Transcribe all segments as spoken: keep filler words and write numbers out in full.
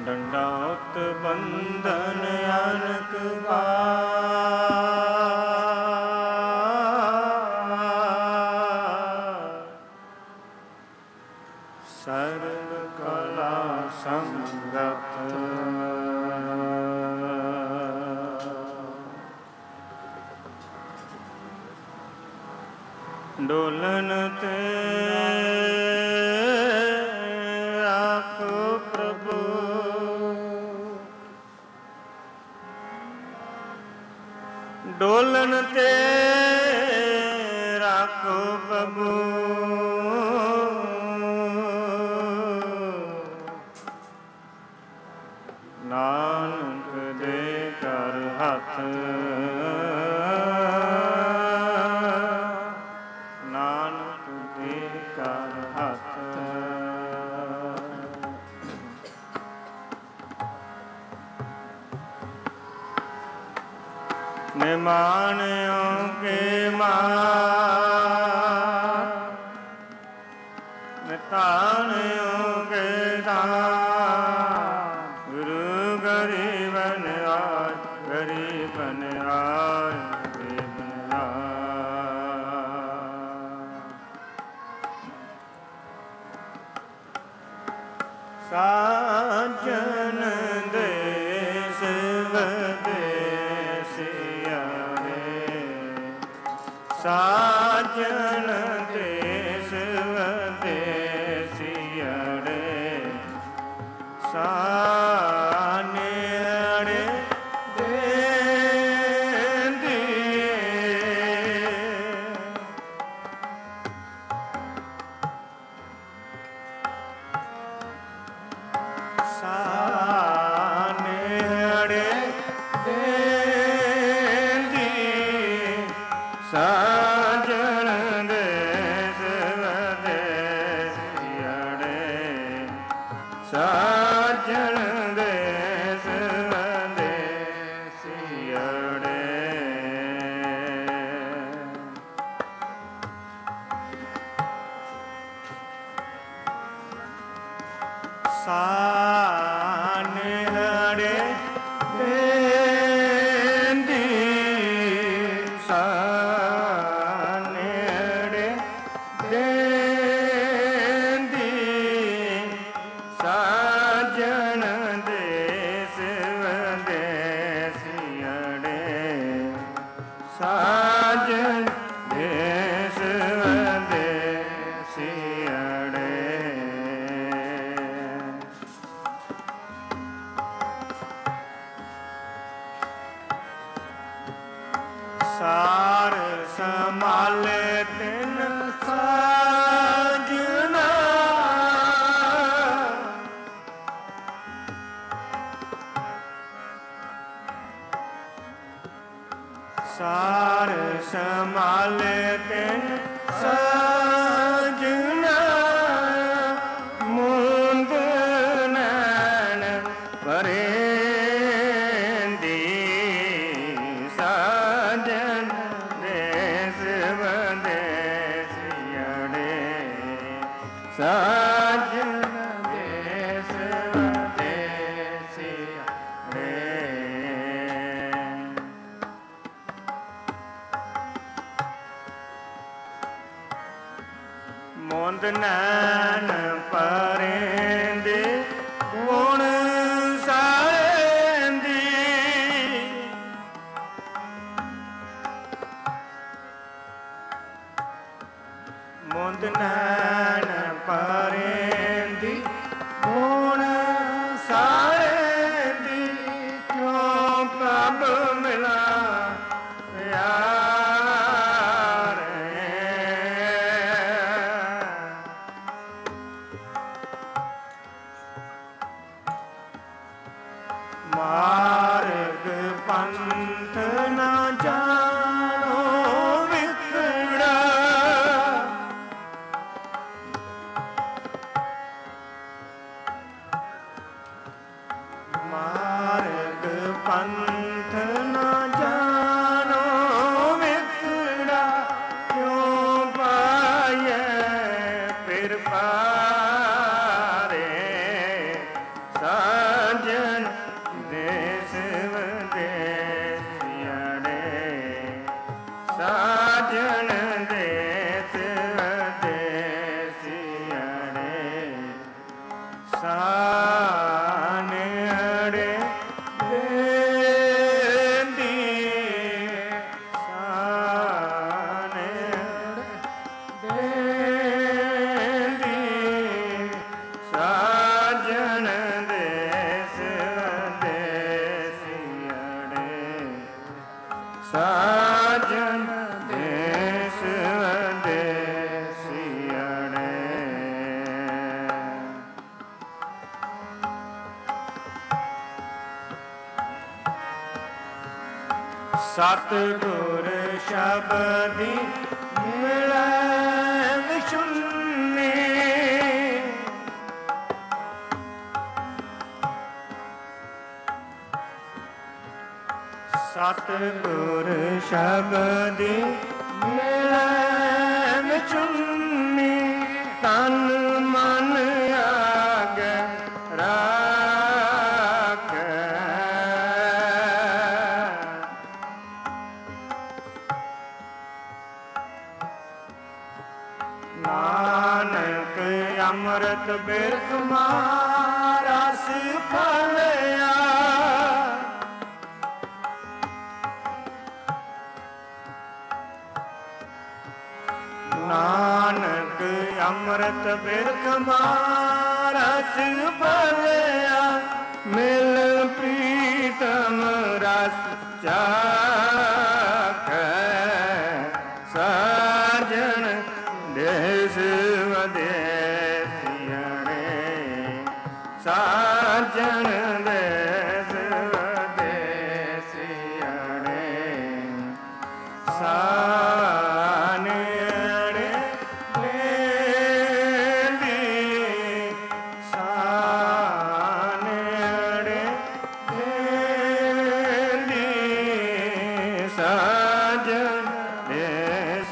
ਡੰਡਾਉਤ ਬੰਧਨ ਅਨਕ ਵਾਰ, ਸਰਬ ਕਲਾ ਸੰਗਤ ਡੋਲਨ ਤੇ ਆਖੋ ਪ੍ਰਭੂ, ਡੋਲਨ ਤੇ ਰਾਖੋ ਪ੍ਰਭੂ, ਨਾਨਕ ਦੇ ਕਰ ਹੱਥ, ਨਾਨਕ ਦੇ ਕਰ ਹੱਥ। ਨਿਮਾਣਿਓ ਕੇ ਮਾਰ, ਨਿਤਾਣਿਓ ਕੇ ਦਾਨ, ਗੁਰੂ ਗਰੀਬਨ ਆਇ, ਗਰੀਬਨ ਆਇ, ਗਰੀਬਨ ਆਇ। ਸਾਜਨ ਦੇ ਸਿਵਦੇਸੀਆ ਰੇ, ਸਾਜਨ ਦੇ ਸਿਵਦੇਸੀਆ ਰੇ, ਸਾਨੇੜੇ ਦੇਂਦੀ ਸਾਨੇੜੇ ਦੇਂਦੀ, ਸਾਜਣ ਦੇ ਸਿਵਦੇਸੀਆ ਰੇ, ਸਾਜਣ ਦੇ ਸਿਵਦੇਸੀਆ ਰੇ। ਸਾਨੇੜੇ ਦੇਂਦੀ, ਸਾਨੇੜੇ ਦੇਂਦੀ, ਸਾਜਣ ਦੇ ਸਿਵਦੇਸੀਆ ਰੇ, ਸਾਜਣ ਦੇ ਸਿਵਦੇਸੀਆ ਰੇ। ਸਾਰ ਸੰਭਾਲੇ ਤਿਨ ਸਾਜਨਾ, ਸਾਰ ਸੰਭਾਲੇ ਤਿਨ ਸਾਜਨਾ, ਮੁੰਦ ਨੈਣ ਭਰੇਂਦੀ, ਸਾਜਨ ਦੇ ਸਿਵਦੇਸੀਆ ਰੇ, ਸਾਜਨ ਦੇ ਸਿਵਦੇਸੀਆ ਰੇ। ਮੁੰਦ ਨੈਣ ਭਰੇਂਦੇ, ਗੁਣ ਸਾਰੇਂਦੀ, ਮੁੰਦ ਨੈਣ ਭਰੇਂਦੀ, ਗੁਣ ਸਾਰੇਂਦੀ, ਕਿਉਂ ਪ੍ਰਭ ਮਿਲਾ ਪਿਆਰੇ, ਮਾਰਗ ਪੰਥ ਨਾ ਜਾਣੋ ਵਿਖੜਾ, ਮਾਰਗ ਪੰਥ ਨਾ ਜਾਣੋ ਵਿਖੜਾ, ਕਿਉਂ ਪਾਇਐ ਫਿਰ ਪਾਰੇ, ਸਾਜ ਸਾਨੇੜੇ ਦੇਂਦੀ ਸਾਨੇੜੇ ਦੇਂਦੀ ਸਾਜਣ ਦੇਸ ਦੇਸੀਅੜੇ ਸਾਜਣ ਦੇਸ ਦੇਸੀਅੜੇ ਸਤਿਗੁਰ ਸ਼ਬਦੀ ਮਿਲੈ ਵਿਸ਼ੁੰਨੀ ਸਤਿਗੁਰ ਸ਼ਬਦੀ ਮਿਲੈ ਵਿਸ਼ੁੰਨੀ ਤਨ ਮਨ ਆਗੈ ਰਾਖੈ ਨਾਨਕ ਅੰਮ੍ਰਿਤ ਬਿਰਖ ਮਾਰਸ ਫਲਿਆ ਨਾਨਕ ਅੰਮ੍ਰਿਤ ਬਿਰਖ ਮਾਰਸ ਫਲਿਆ ਮਿਲ ਪ੍ਰੀਤਮ ਰਸ ਚਾਖੈ ਸਾਜਣ ਦੇਸ ਵਦੇਸੀਅੜੇ ਸਾਜਣ ਦੇਸ ਵਦੇਸੀਅੜੇ ਸਾਨੇੜੇ ਦੇਂਦੀ ਸਾਨੇੜੇ ਦੇਂਦੀ ਸਾਜਣ ਦੇਸ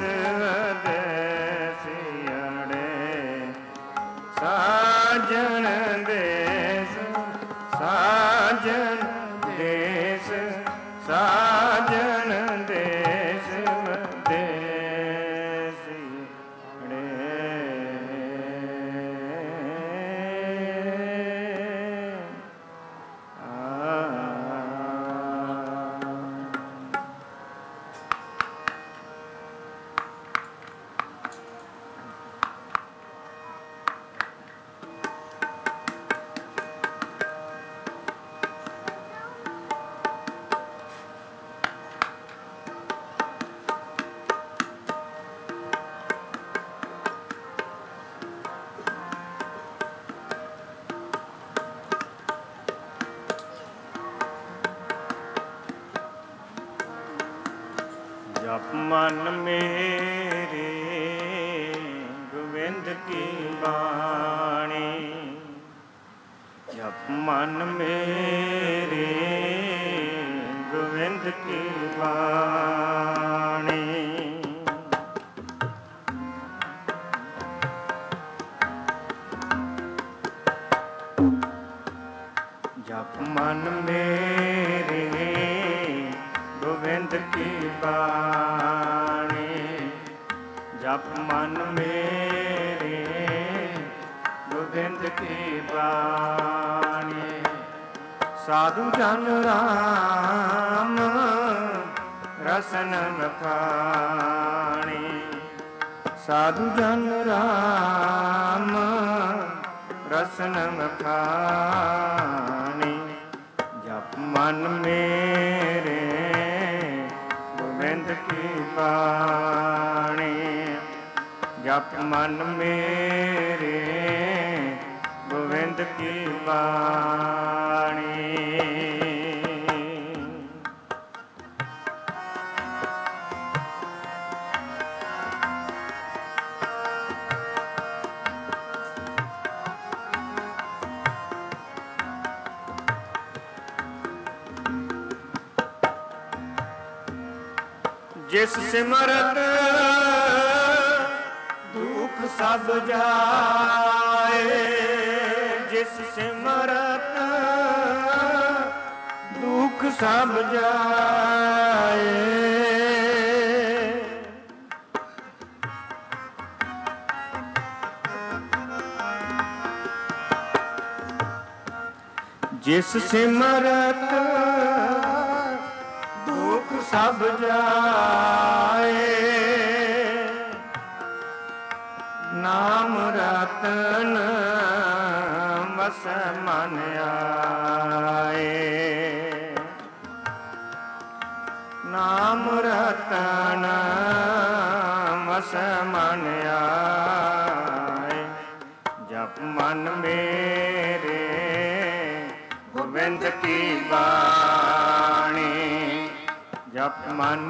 ਸਾਜਣ ਦੇਸ ਸਾਜਣ ਦੇਸ ਸਾਜਣ ਦੇਸ ਦੇਸੀਅੜੇ ਆ ਜਪ ਮਨ ਮੇਰੇ ਗੋਬਿੰਦ ਕੀ ਬਾਣੀ ਜਪ ਮਨ ਮੇਰੇ ਗੋਬਿੰਦ ਕੀ ਬਾਣੀ ਜਪ ਮਨ ਮੇਰੇ ਗੋਬਿੰਦ ਕੀ ਬਾਣੀ ਜਪ ਮਨ ਮੇਰੇ ਗੋਬਿੰਦ ਕੀ ਬਾਣੀ ਸਾਧੂ ਜਨ ਰਾਮ ਰਸਨ ਮਖਾਣੀ ਸਾਧੂ ਜਨ ਰਾਮ ਰਸਨ ਮਖਾਣੀ ਜਪ ਮਨ ਮੇਰੇ ਗੋਬਿੰਦ ਕੀ ਬਾਣੀ ਜਪ ਮਨ ਮੇਰੇ ਗੋਬਿੰਦ ਕੀ ਬਾਣੀ ਜਿਸ ਸਿਮਰਤ ਦੁਖ ਸਭ ਜਾਏ ਜਿਸ ਸਿਮਰਤ ਦੁਖ ਸਭ ਜਾਏ ਜਿਸ ਸਿਮਰਤ ਦੁਖ ਸਭ ਜਾਏ, ਨਾਮ ਰਤਨ ਵਸ ਮਨ ਆਏ, ਨਾਮ ਰਤਨ ਵਸ ਮਨ ਆਏ। ਜਪ ਮਨ ਮੇਰੇ ਗੋਬਿੰਦ ਕੀ ਬਾਣੀ, ਜਪ ਮਨ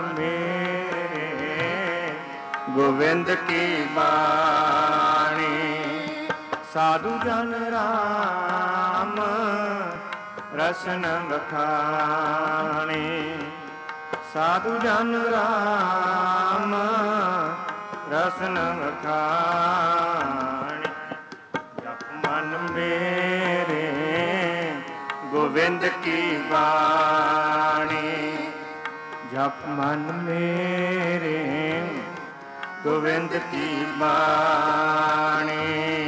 ਮੇਰੇ ਗੋਬਿੰਦ ਕੀ ਬਾਣੀ। ਸਾਧੂ ਜਨ ਰਾਮ ਰਸਨ ਵਖਾਣੀ, ਸਾਧੂ ਜਨ ਰਾਮ ਰਸਨ ਵਖਾਣੀ। ਜਪ ਮਨ ਮੇਰੇ ਗੋਬਿੰਦ ਕੀ ਬਾਣੀ, ਜਪ ਮਨ ਮੇਰੇ ਗੋਬਿੰਦ ਕੀ ਬਾਣੀ।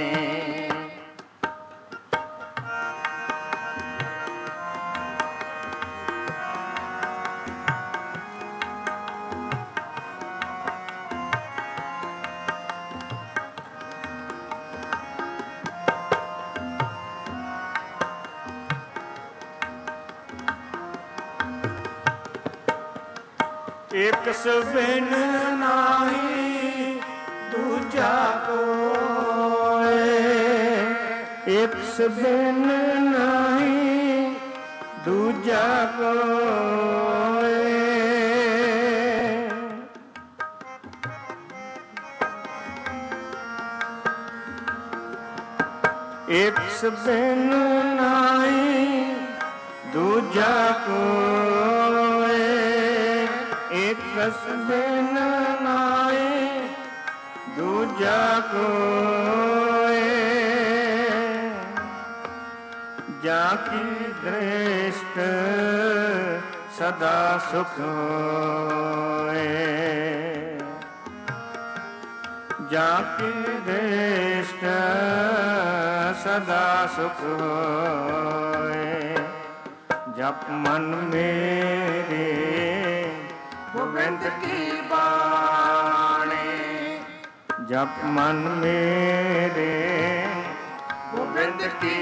ਇਕ ਸਬਿਨ ਨਾਹੀ ਦੂਜਾ ਕੋਇ, ਇਕ ਸਬਿਨ ਨਾਹੀ ਦੂਜਾ ਕੋਇ। ਇਕ ਸਬਿਨ ਨਾਹੀ ਦੂਜਾ ਕੋਇ, ਇਕ ਸਬਿਨ ਨਾਹੀ ਦੂਜਾ ਕੋਇ। ਜਾਂ ਕੀ ਦ੍ਰਿਸ਼ਟ ਸਦਾ ਸੁਖ ਹੋਏ, ਜਾਂ ਕੀ ਦ੍ਰਿਸ਼ਟ ਸਦਾ ਸੁਖ ਹੋਏ। ਜਪ ਮਨ ਮੇਰੇ ਗੋਬਿੰਦ ਕੀ ਬਾਣੀ, ਜਪ ਮਨ ਮੇਰੇ ਗੋਬਿੰਦ ਕੀ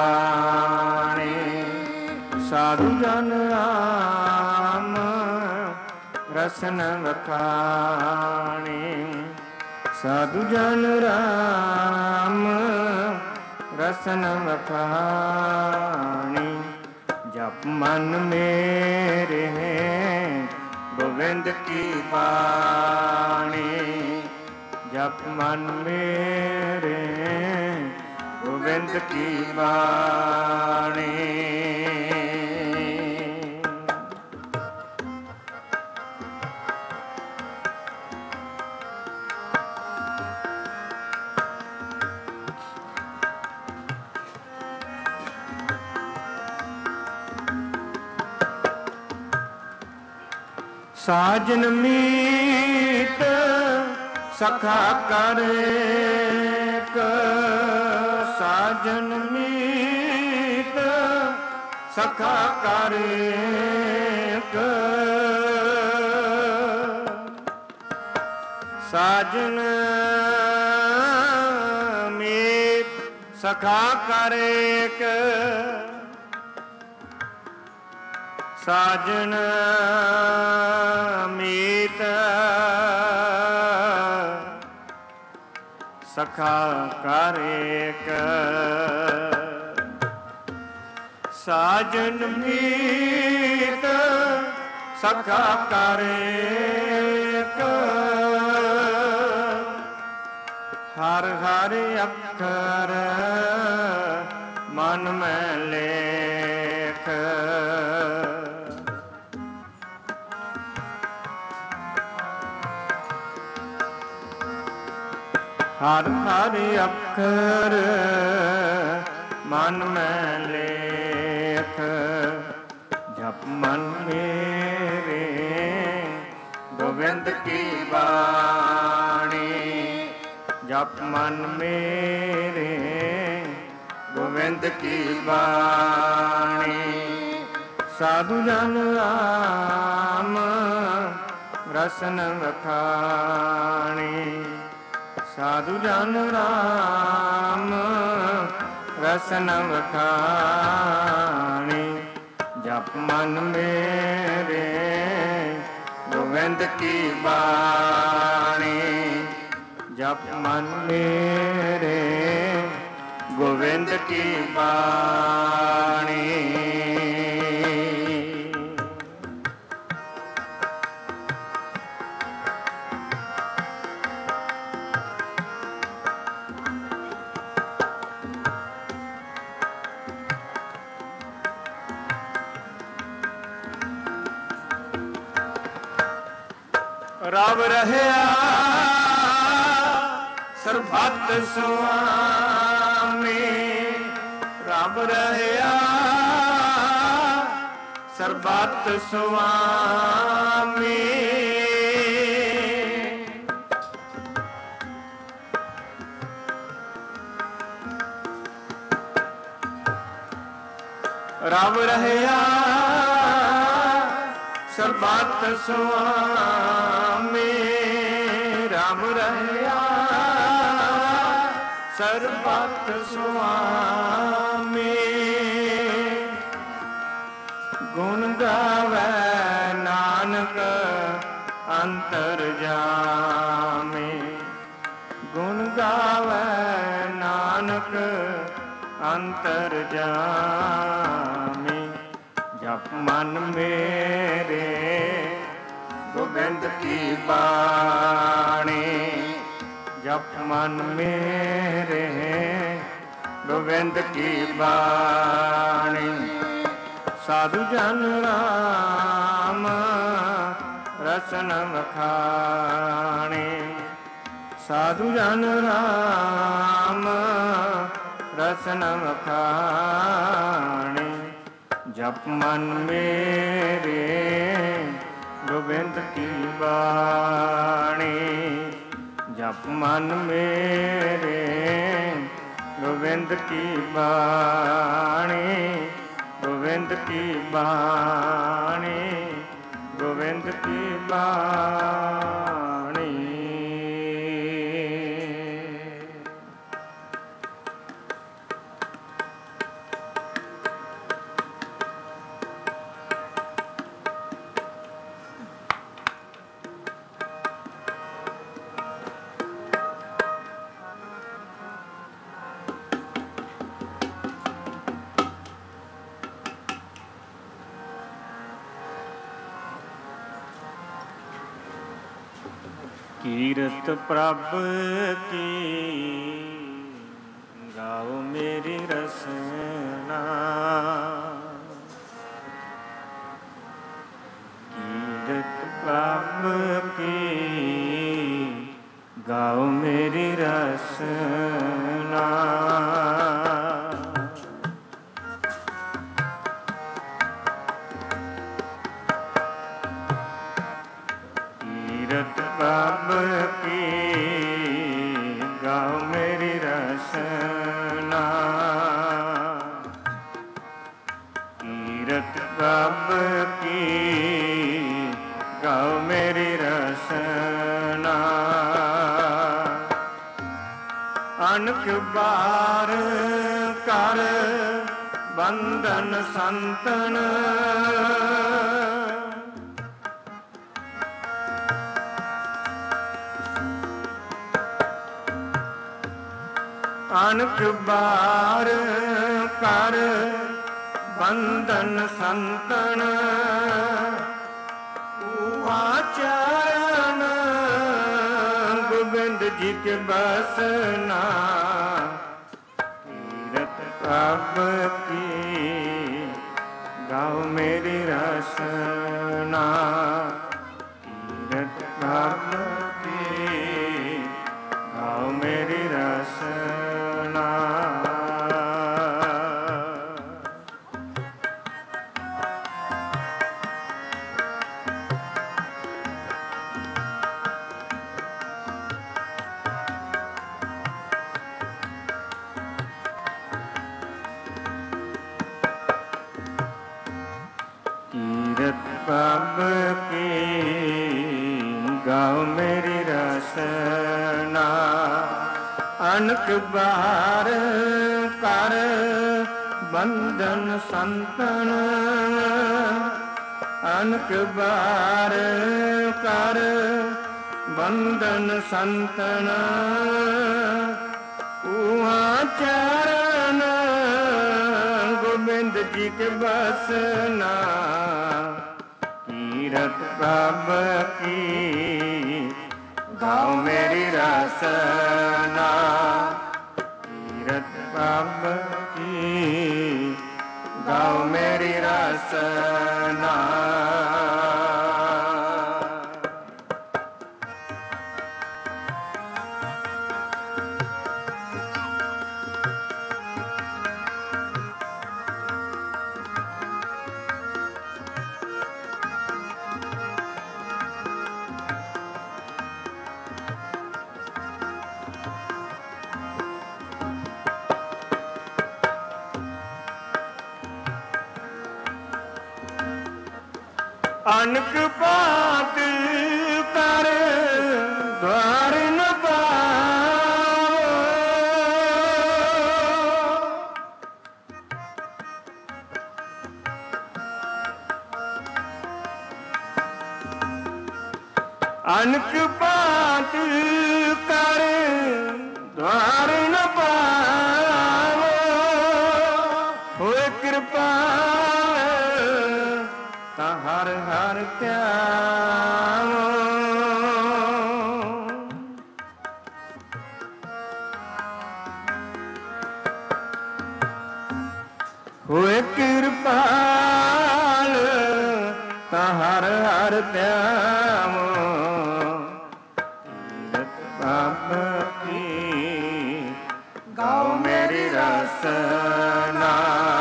ਬਾਣੀ। ਸਾਧੂ ਜਨ ਰਾਮ ਰਸਨ ਵਖਾਣੀ, ਸਾਧੂ ਜਨ ਰਾਮ ਰਸਨ ਵਖਾਣੀ। ਜਪ ਮਨ ਮੇਰੇ ਗੋਬਿੰਦ ਕੀ ਬਾਣੀ, ਜਪ ਮਨ ਮੇਰੇ ਗੋਬਿੰਦ ਕੀ ਬਾਣੀ। ਸਾਜਨ ਮੀਤ ਸਖਾ ਕਰੇਕ, ਸਾਜਨ ਮੀਤ ਸਖਾ ਕਰੇਕ। ਸਾਜਨ ਮੀਤ ਸਖਾ ਕਰੇਕ, ਸਾਜਨ ਮੀਤ ਸਖਾ ਕਰੇਕ, ਸਾਜਨ ਮੀਤ ਸਖਾ ਕਰੇਕ। ਹਰ ਹਰ ਅੱਖਰ ਮਨ ਮੈਂ ਲੇਖ, ਹਰ ਹਰ ਅੱਖਰ ਮਨ ਮੈਂ ਲੇਖ। ਜਪ ਮਨ ਮੇਰੇ ਗੋਬਿੰਦ ਕੀ ਬਾਣੀ, ਜਪ ਮਨ ਮੇਰੇ ਗੋਬਿੰਦ गोविंद की बाणी। साधु जन राम रसन वखाणी। साधु जन राम रसन वखाणी। जप मन मेरे गोविंद की बाणी। जप मन मेरे गोविंद की बाणी। रब रहया सरबत सुआमी। रब रहया सरबत सुआमी। रब रहया सरबत सुआमी। रब रहया सरबत सुआमी। गुण गावै नानक अंतर जामी। गुण गावै नानक अंतर जामी। जप मन मेरे गोविंद की बाणी। जप मन मेरे गोविंद की बाणी। साधु जन राम रसन वखाणी। साधु जन राम रसन वखाणी। जप मन मेरे गोविंद की बाणी। जप मन मेरे गोविंद की बाणी। गोविंद की बाणी। गोविंद की बाणी। कीरत प्रभ की गाओ मेरी रसना। कीरत प्रभ की गाओ मेरी रसना। कीरत प्रभ की गाओ मेरी रसना। कीरत प्रभ की गाओ मेरी रसना। अनक बार कर बंधन संतन। अनक बार कर बंधन संतन। आचरण गोविंद जी के बसना। कीरत प्रभ की गाओ मेरी रसना। कीरत प्रभ की गाओ मेरी रसना। तीरथ प्रभ की गाओ मेरी रसना। अनक बार कर बंधन संतन, अनक बार कर बंधन संतन। उहाँ चरण गोविंद जी के बसना। तीरथ प्रभ की गाओ मेरी रसना। तीरथ प्रभ की गाओ मेरी रसना। अनक बात कर द्वार न पाओ। अनक बात कर द्वार न पाओ। होए कृपा हर हर त्यागो। हुए कृपाल हर हर त्यागो। तीरथ प्रभ की गाओ मेरी रसना।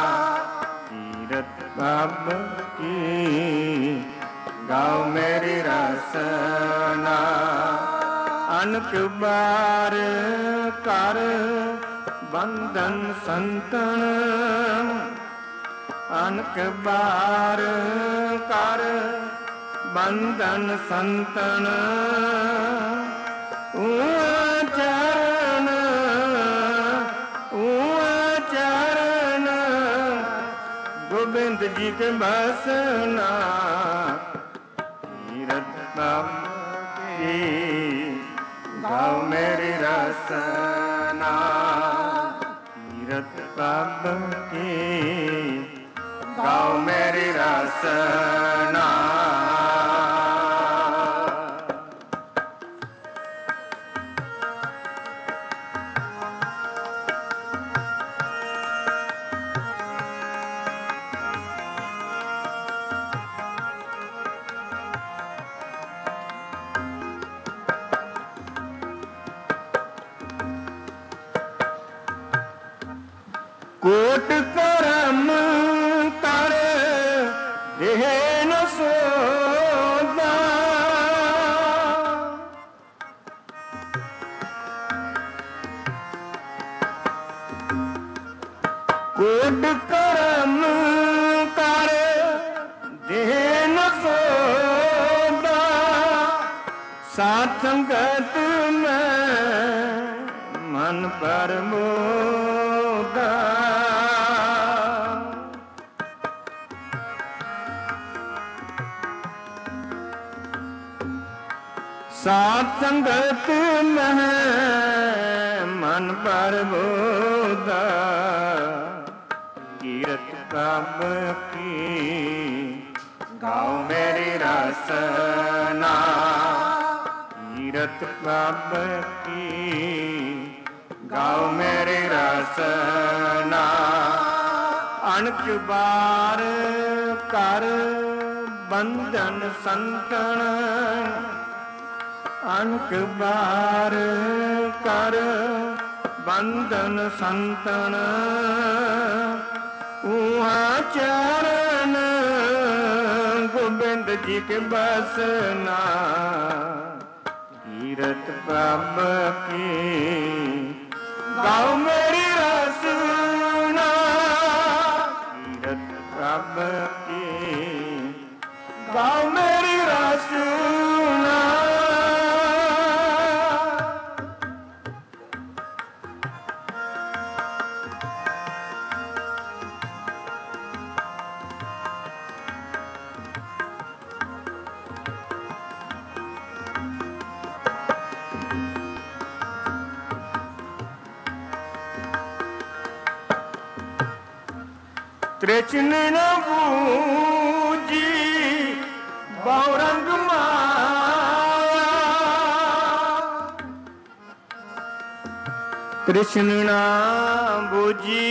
तीरथ प्रभ की गाओ मेरी रसना। अनक बार कर बंधन संतन, अनक बार कर बंधन संतन। ऊँ चरण ऊँ चरण गोविंद जी के बसना। तीरथ प्रभ की गाओ मेरी रसना। तीरथ प्रभ की गाओ मेरी रसना। कोट करम कर देह न सोदा। कोट करम कर देह न सोदा। साथ संगत में मन पर मोदा। साथ संगत में मन पर बोधा। तीरथ प्रभ की गाओ मेरी रसना। तीरथ प्रभ की गाओ मेरी रसना। अनक बार कर बंधन संतन, अनक बार कर बंधन संतन। उहाँ चरण गोविंद जी के बसना। तीरथ प्रभ की गाओ मेरी रसना। तीरथ प्रभ की ਤ੍ਰਿਸ਼ਨ ਨ ਬੂਝੀ ਬਹੁ ਰੰਗ ਮਾਇਆ ਤ੍ਰਿਸ਼ਨ ਨ ਬੂਝੀ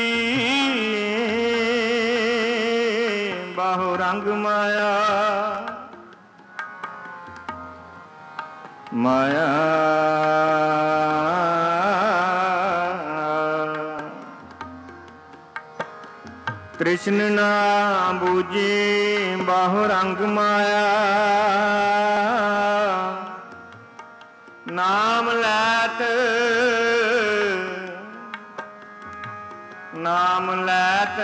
ਬਹੁ ਰੰਗ ਮਾਇਆ ਮਾਇਆ ਤ੍ਰਿਸ਼ਨ ਨਾ ਬੂਝੀ ਬਾਹੁ ਰੰਗ ਮਾਇਆ ਨਾਮ ਲੈਤ ਨਾਮ ਲੈਤ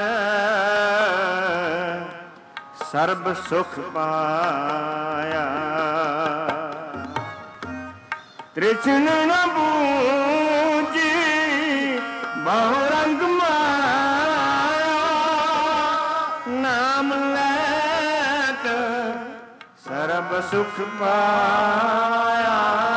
ਸਰਬ ਸੁਖ ਪਾਇਆ ਤ੍ਰਿਸ਼ਨ ਨ ਬੂਝੀ ਬਹੁ ਰੰਗ ਮਾਇਆ ਨਾਮ ਲੈਤ ਸਰਬ ਸੁਖ ਪਾਇਆ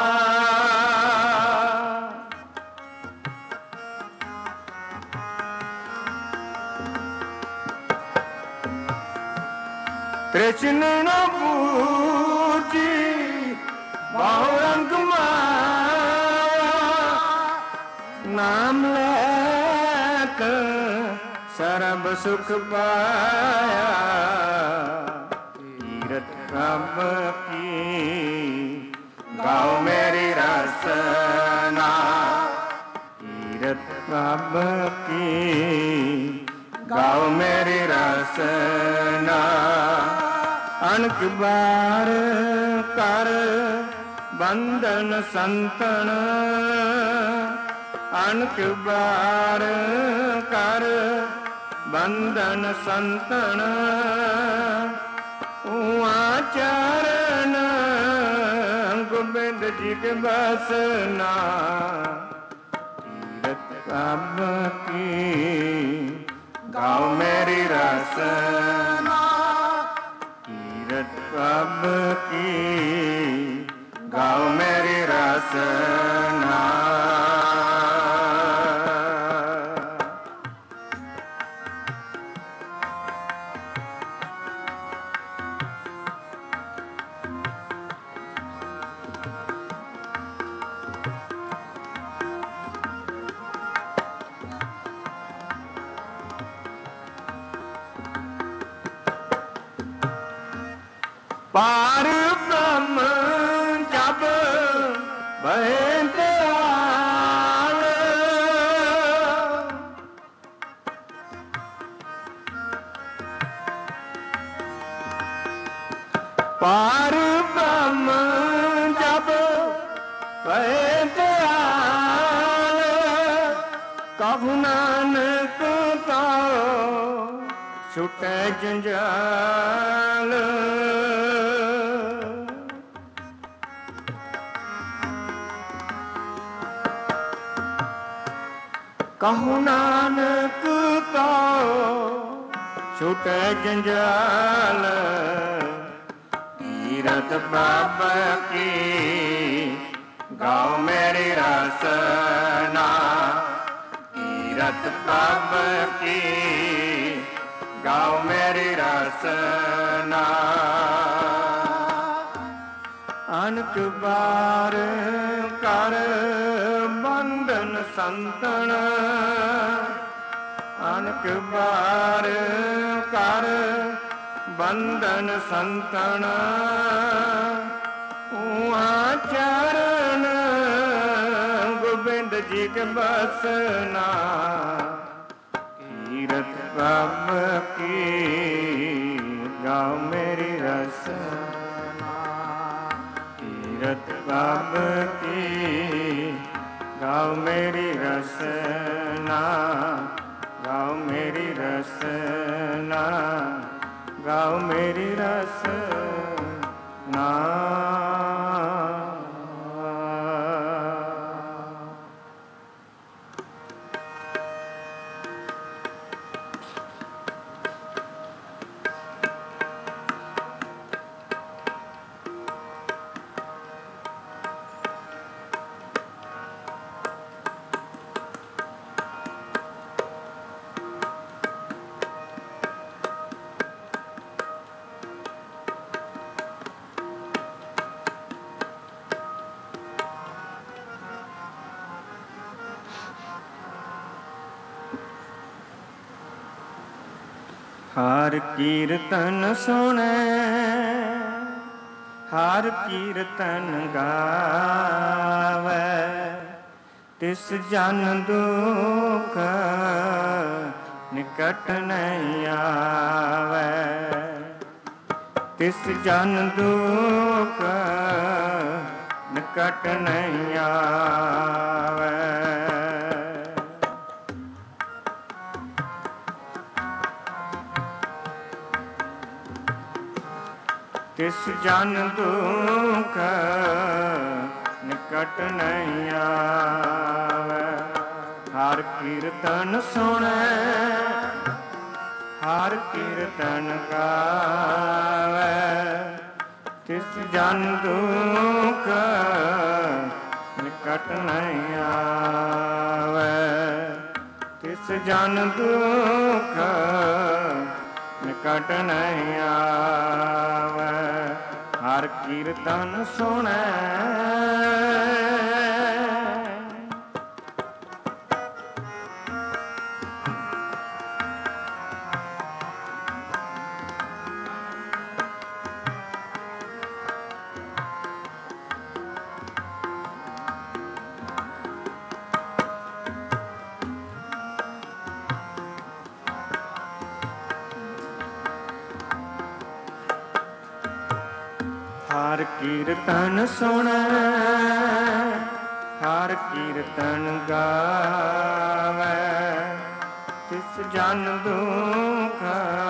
ਤ੍ਰਿਸ਼ਨ ਨ ਬੂਝੀ ਬਹੁ ਰੰਗ ਮਾਇਆ ਨਾਮ ਲੈਤ ਸਰਬ ਸੁਖ ਪਾਇਆ ਤੀਰਥ ਪ੍ਰਭ ਕੀ ਗਾਓ ਮੇਰੀ ਰਸਨਾ ਤੀਰਥ ਪ੍ਰਭ ਕੀ ਗਾਓ ਮੇਰੀ ਰਸਨਾ ਅਨਕ ਬਾਰ ਕਰ ਬੰਧਨ ਸੰਤਨ ਅਨਕ ਬਾਰ ਕਰ ਬੰਧਨ ਸੰਤਨ ਉਆ ਚਰਨ ਗੋਬਿੰਦ ਜੀ ਕੇ ਬਸਨਾ ਤੀਰਥ ਪ੍ਰਭ ਕੀ ਗਾਓ ਮੇਰੀ ਰਸਨਾ ਤੀਰਥ ਪ੍ਰਭ ਕੀ ਗਾਓ ਮੇਰੀ ਰਸਨਾ ਪਾਰ ਬ੍ਰਹਮ ਜਬ ਬਹਿ ਦਿਆਲ ਪਾਰ ਬ੍ਰਹਮ ਜਬ ਬਹਿ ਦਿਆਲ ਕਹੁ ਨਾਨਕ ਕਉ ਛੁਟੈ ਜੰਜਾਲ ਕਹੁ ਨਾਨਕ ਕਉ ਛੁਟੈ ਜੰਜਾਲ ਤੀਰਥ ਪ੍ਰਭ ਕੀ ਗਾਓ ਮੇਰੀ ਰਸਨਾ ਤੀਰਥ ਪ੍ਰਭ ਕੀ ਗਾਓ ਮੇਰੀ ਰਸਨਾ ਅਨਕ ਬਾਰ ਕਰ ਬੰਧਨ ਸੰਤਨ ਅਨਕ ਬਾਰ ਕਰ ਬੰਧਨ ਸੰਤਨ ਉਆ ਚਰਨ ਗੋਬਿੰਦ ਜੀ ਕੇ ਬਸਨਾ ਤੀਰਥ ਪ੍ਰਭ ਕੀ ਗਾਓ ਮੇਰੀ ਰਸਨਾ ਤੀਰਥ ਪ੍ਰਭ ਕੀ ਗਾਓ ਮੇਰੀ ਰਸਨਾ ਗਾਓ ਮੇਰੀ ਰਸਨਾ ਗਾਓ ਮੇਰੀ ਰਸਨਾ ਹਰ ਕੀਰਤਨ ਸੁਣੈ, ਹਰ ਕੀਰਤਨ ਗਾਵੈ, ਤਿਸ ਜਨ ਦੁਖ ਨਿਕਟ ਨਹੀਂ ਆਵੈ। ਤਿਸ ਜਨ ਦੁਖ ਨਿਕਟ ਨਹੀਂ ਆਵੈ। ਤਿਸ ਜਨ ਦੁਖ ਨਿਕਟ ਨਹੀਂ ਆਵੈ। ਹਰ ਕੀਰਤਨ ਸੁਣੈ, ਹਰ ਕੀਰਤਨ ਗਾਵੈ, ਤਿਸ ਜਨ ਦੁਖ ਨਿਕਟ ਨਹੀਂ ਆਵੈ। ਤਿਸ ਜਨ ਦੁਖ ਨਿਕਟ ਨਹੀਂ ਆਵੈ। ਹਰ ਕੀਰਤਨ ਸੁਣੈ, ਹਰ ਕੀਰਤਨ ਸੁਣੈ, ਹਰ ਕੀਰਤਨ ਗਾਵੈ, ਤਿਸ ਜਨ ਦੁਖ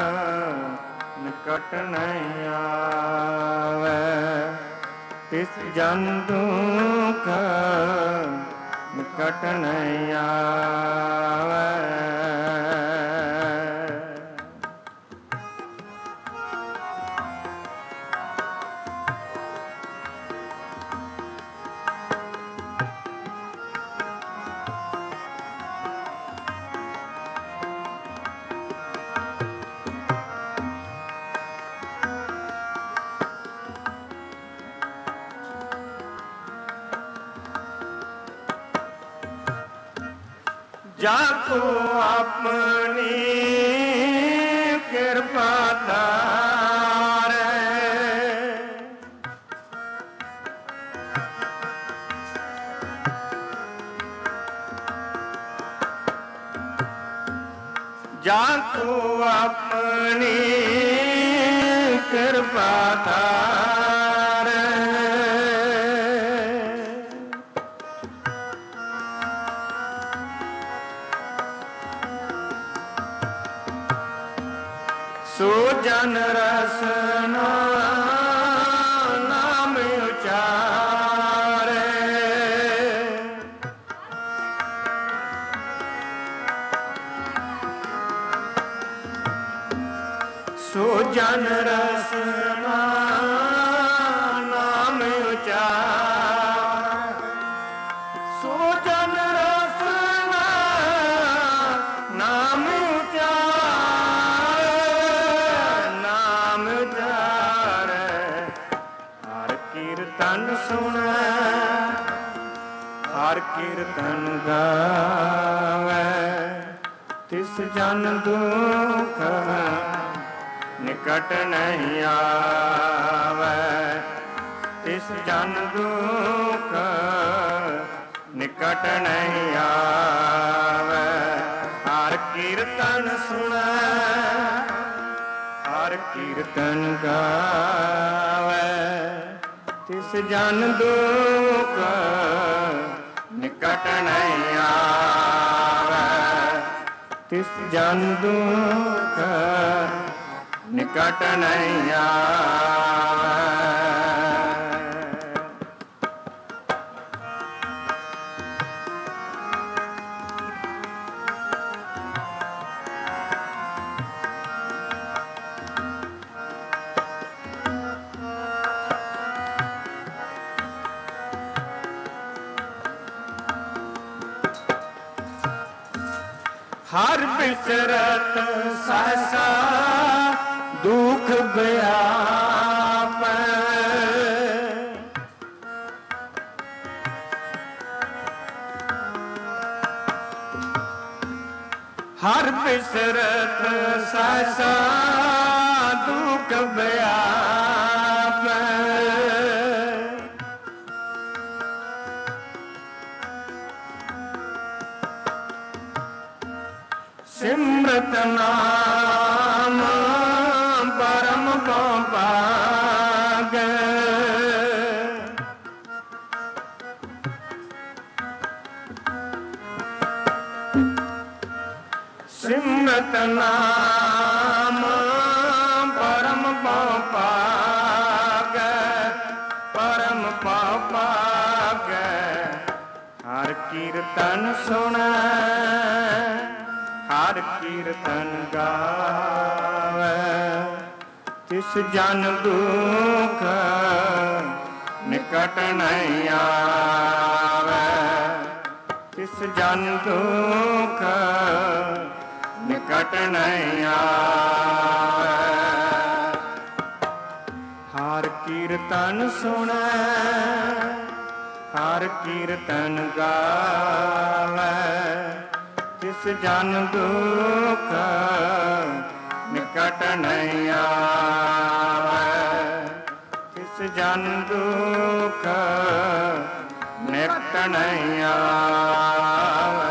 ਨਿਕਟ ਨਹੀਂ ਆਵੈ। ਤਿਸ ਜਨ ਦੁਖ ਨਿਕਟ ਨਹੀਂ ਆਵੈ। ਜਾਕੋ ਆਪਣੀ ਕਿਰਪਾ ਧਾਰੈ, ਜਾਕੋ ਆਪਣੀ ਕਿਰਪਾ ਧਾਰੈ, ਸੋ ਜਨ ਰਸਨਾ ਨਾਮ ਉਚਾਰੇ। ਸੋ ਜਨ ਰਸਨਾ ਨਾਮ ਉਚਾਰੇ। ਸੋ ਜਨ ਰਸਨਾ ਨਾਮ ਕੀਰਤਨ ਸੁਣੈ, ਹਰ ਕੀਰਤਨ ਗਾਵੈ, ਤਿਸ ਜਨ ਦੁਖ ਨਿਕਟ ਨਹੀਂ ਆਵੈ। ਤਿਸ ਜਨ ਦੁਖ ਨਿਕਟ ਨਹੀਂ ਆਵੈ। ਹਰ ਕੀਰਤਨ ਸੁਣੈ, ਹਰ ਕੀਰਤਨ ਗਾਵੈ, ਤਿਸ ਜਨ ਦੁਖ ਨਿਕਟ ਨਹੀਂ ਆਵੈ। ਤਿਸ ਜਨ ਦੁਖ ਨਿਕਟ ਨਹੀਂ ਆਵੈ। ਹਰ ਬਿਸਰਤ ਸਹਸਾ ਦੁਖ ਵਿਆਪੈ, ਹਰ बिसरत सहसा दुख व्यापै। सिमरत नाम परम को पागै। सिमरत नाम परम को पागै, परम को पागै। हर कीर्तन सुनै, हर कीर्तन गावै। तिस जन दुख निकट नहीं आवै। तिस जन दुख निकट नहीं आवै। हर कीर्तन सुनै, हर कीर्तन गावै। तिस जन दुख निकट नहीं आवै। तिस जन दुख निकट नहीं आवै।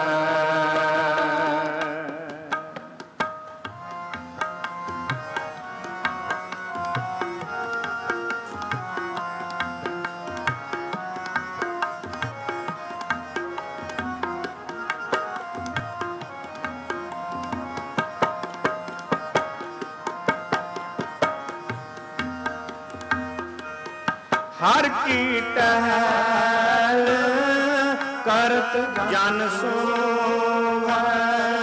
हर की टहल करत जन सोवै।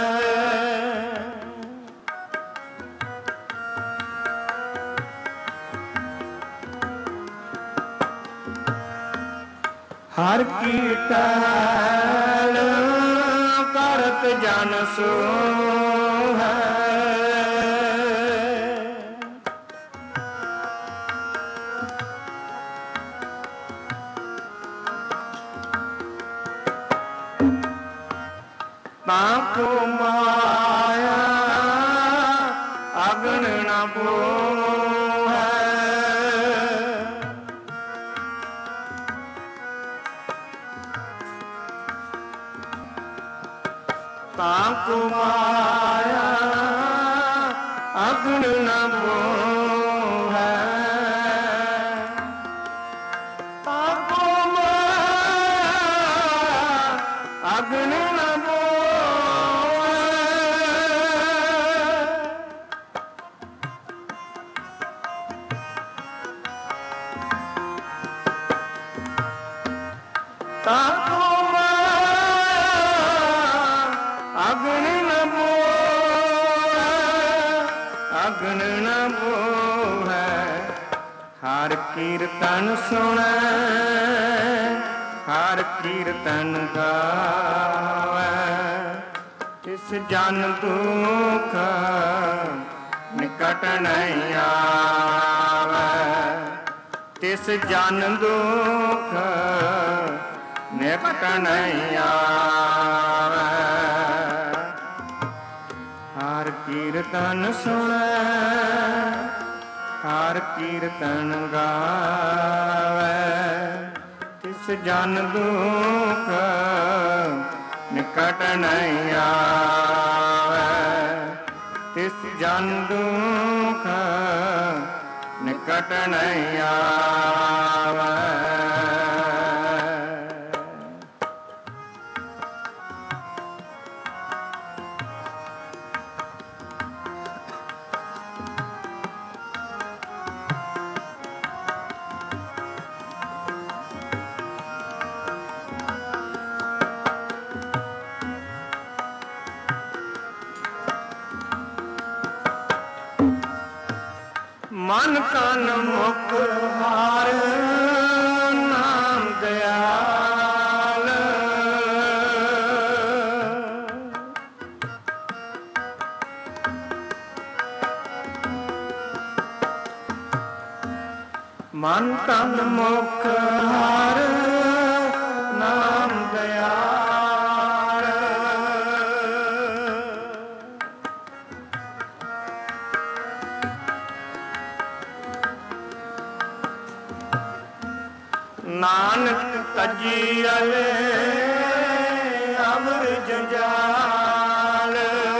हर की टहल करत जन सोवै। ताको माया अगन न बोहै। ताको माया अगन न बोहै। ताको माया अगन न ताको अग्न न बोहै, अग्न न बोहै। हर कीर्तन सुनै, हर कीर्तन गावै। तिस जन दुख निकट नहीं आवै। तिस जन दुख निकट नहीं आवै। हर कीर्तन सुनै, हर कीर्तन गावै। तिस जन दुख निकट नहीं आवै। तिस जन दुख निकट नहीं आवै। मन तन मुख हार नाम दयाल। मन तन मुख हार नाम दयाल। ਨਾਨਕ ਤਜੀ ਅਲੇ ਅਮਰ ਜੰਜਾਲ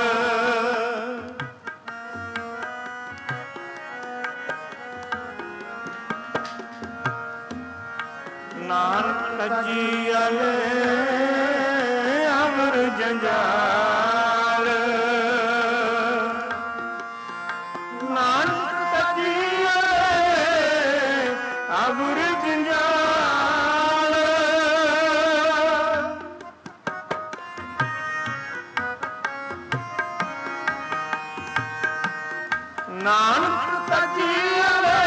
ਨਾਨਕ ਤਜੀ ਅਲੇ ਅਮਰ ਜੰਜਾਲ ਨਾਨਕ ਤਜੀ ਅਲੇ ਅਮਰ ਜੰਜਾਲ ਨਾਨਕ ਤਜੀ ਅਲੇ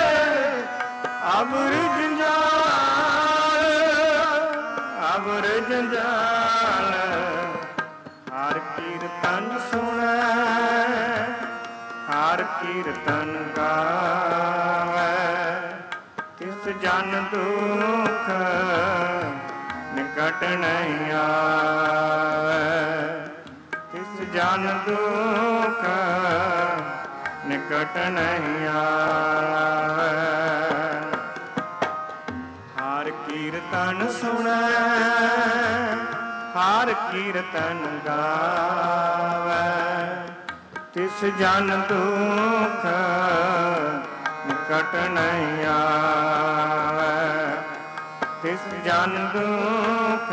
ਅਮਰ ਜੰਜਾਲ ਅਮਰ ਜੰਜਾਲ ਹਰ ਕੀਰਤਨ ਸੁਣੈ ਹਰ ਕੀਰਤਨ ਗਾਵੈ ਤਿਸ ਜਨ ਦੁਖ ਨਿਕਟ ਨਹੀਂ ਆਵੈ ਤਿਸ ਜਨ ਦੁਖ ਨਿਕਟ ਨਹੀਂ ਆਵੈ ਹਰ ਕੀਰਤਨ ਸੁਣੈ ਹਰ ਕੀਰਤਨ ਗਾਵੈ ਤਿਸ ਜਨ ਦੁਖ ਨਿਕਟ ਨਹੀਂ ਆਵੈ ਤਿਸ ਜਨ ਦੁਖ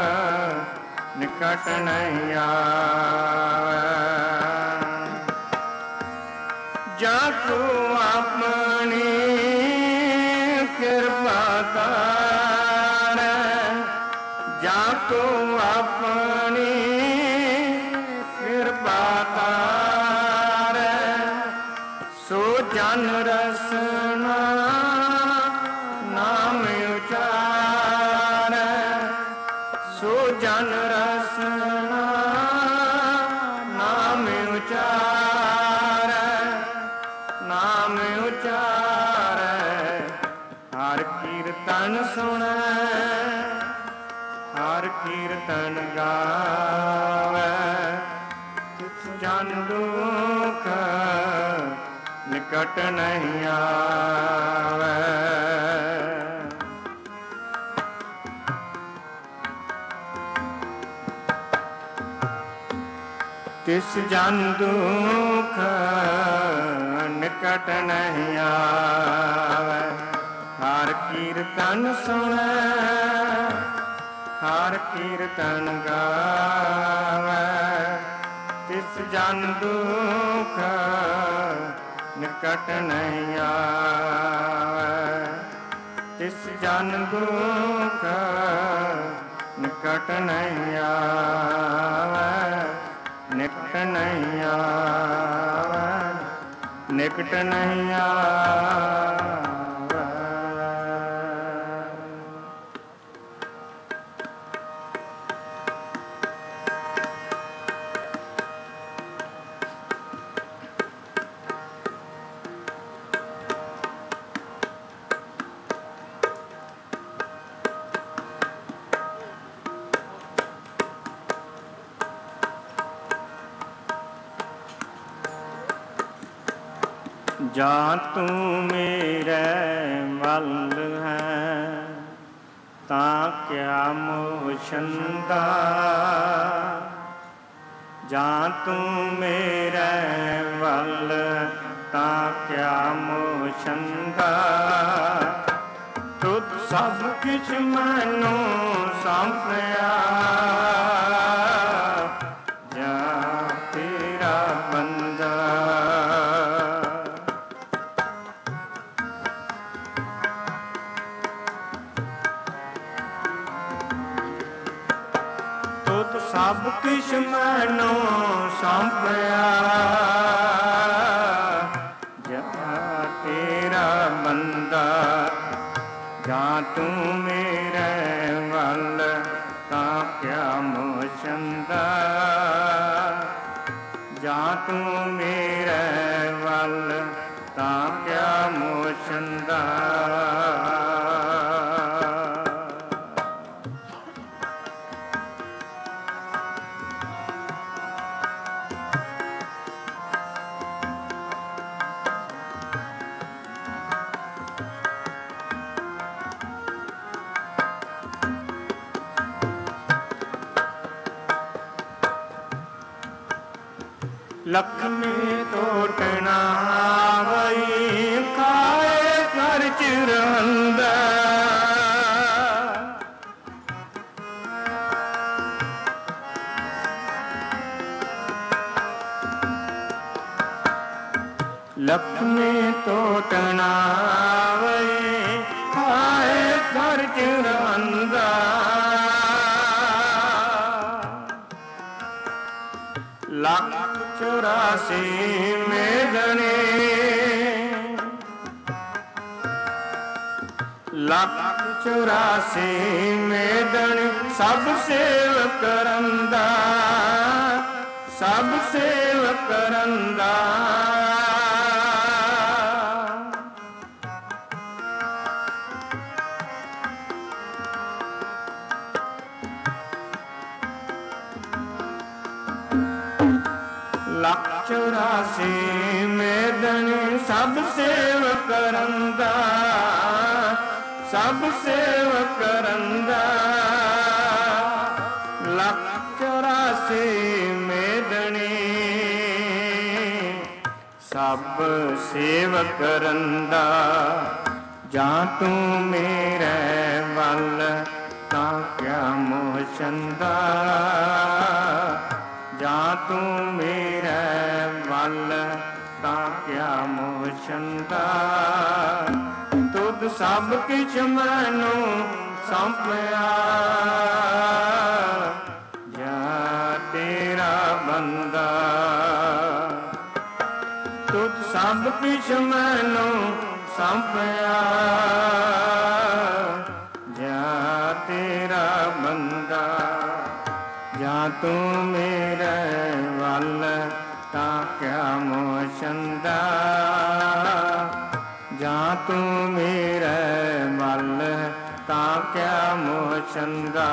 ਨਿਕਟ ਨਹੀਂ ਆਵੈ ਜਾ ਤੂੰ ਆਪਣੀ ਕਿਰਪਾ ਕਰ ਜਾ ਤੂੰ ਆਪਣੀ ਕਿਰਪਾ ਕਰ ਸੋ ਜਨ ਰਸਨਾ ਨਾਮ ਉਚਾਰ ਸੋ ਜਨ ਰਸਨਾ ਨਾਮ ਉਚਾਰ ਨਾਮ ਉਚਾਰ ਹਰ ਕੀਰਤਨ ਸੁਣੈ ਹਰ ਕੀਰਤਨ ਗਾਵੈ ਤਿਸ ਜਨ ਦੁਖ ਨਿਕਟ ਨਹੀਂ ਆਵੈ ਤਿਸ ਜਨ ਦੁਖ ਨਿਕਟ ਨਹੀਂ ਆਵੈ ਹਰ ਕੀਰਤਨ ਸੁਣੈ ਹਰ ਕੀਰਤਨ ਗਾਵੈ ਤਿਸ ਜਨ ਦੁਖ ਨਿਕਟ ਨਹੀਂ ਆਵੈ ਤਿਸ ਜਨ ਦੁਖ ਨਿਕਟ ਨਹੀਂ ਆਵੈ ਨਿਕਟ ਨਹੀਂ ਆਵੈ ਨਿਕਟ ਨਹੀਂ ਆਵੈ ਜਾਂ ਤੂੰ ਮੇਰੇ ਵੱਲ ਹੈ ਤਾਂ ਕਿਆ ਮੋਹ ਛੰਦਾ ਜਾਂ ਤੂੰ ਮੇਰੇ ਵੱਲ ਤਾਂ ਕਿਆ ਮੋਹ ਛੰਦਾ ਤੁਧ ਸਭ ਕਿਛ ਮੈਨੂੰ ਸੌਂਪਿਆ ਜਾਂ ਤੇਰਾ ਬੰਦਾ ਸਭ ਕਿਛ ਮੈਨੂੰ ਸੌਂਪਿਆ ਜਾਂ ਤੇਰਾ ਬੰਦਾ ਜਾਂ ਤੂੰ ਮੇਰੇ ਵੱਲ ਤਾਂ ਕਿਆ ਮੋਹ ਛੰਦਾ ਜਾਂ ਤੂੰ ਮੇਰੇ ਵੱਲ ਤਾਂ ਕਿਆ ਮੋਹ ਛੰਦਾ लक्ष्मी टोटना वही खाए कर चिरंदा लक्ष्मी टोटना वही खाए कर चिरंदा लाख चौरासी मेदने लाख चौरासी मेदन सब सेव करंदा सब सेव करंदा लाख चौरासी मेदन सब सेव करंदा सब सेव करंदा लाख चौरासी मेदनी सब सेव करंदा जा तू मेरे वल तां क्या मोशंदा जा तू मेरे वल तां क्या मोशंदा तुद सब किछ मैनू सौंपिया जा तेरा बंदा तुद सब किछ मैनू सौंपिया जा तेरा बंदा जा तू मेरे वल तां क्या मोशंदा जा तू मेरे वल तां क्या मोशंदा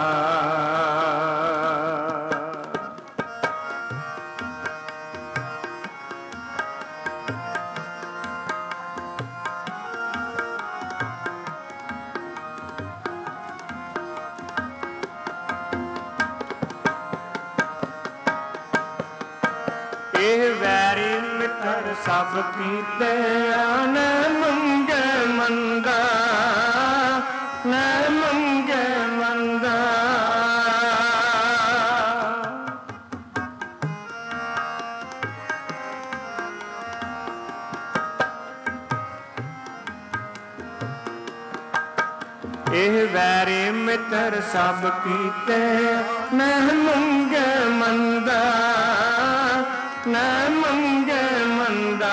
वैरी मित्र सब कीते न मंगे मंदा न मंगे मंदा ਇਹ ਵੈਰੀ ਮਿੱਤਰ ਸਭ ਕੀਤੇ न मंगे मंदा न मंगे मंदा